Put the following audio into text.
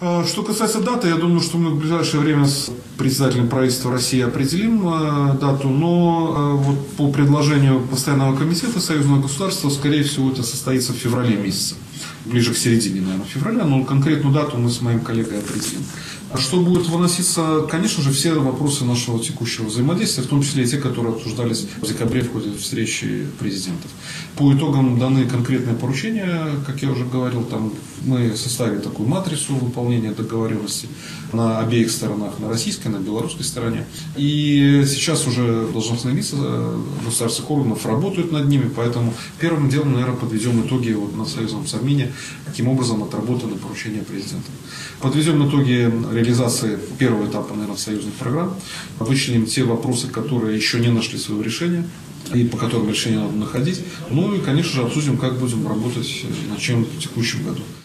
Что касается даты, я думаю, что мы в ближайшее время с председателем правительства России определим дату, но вот по предложению постоянного комитета союзного государства, скорее всего, это состоится в феврале месяце, ближе к середине, наверное, февраля, но конкретную дату мы с моим коллегой определим. А что будет выноситься, конечно же, все вопросы нашего текущего взаимодействия, в том числе и те, которые обсуждались в декабре в ходе встречи президентов. По итогам даны конкретные поручения, как я уже говорил, там мы составили такую матрицу выполнения договоренности на обеих сторонах, на российской, на белорусской стороне. И сейчас уже должностные лица государственных органов работают над ними, поэтому первым делом, наверное, подведем итоги вот на союзном совмине, каким образом отработаны поручения президента. Подведем итоги реализации первого этапа, наверное, союзных программ, вычленим те вопросы, которые еще не нашли своего решения, и по которым решение надо находить. Ну и, конечно же, обсудим, как будем работать, над чем в текущем году.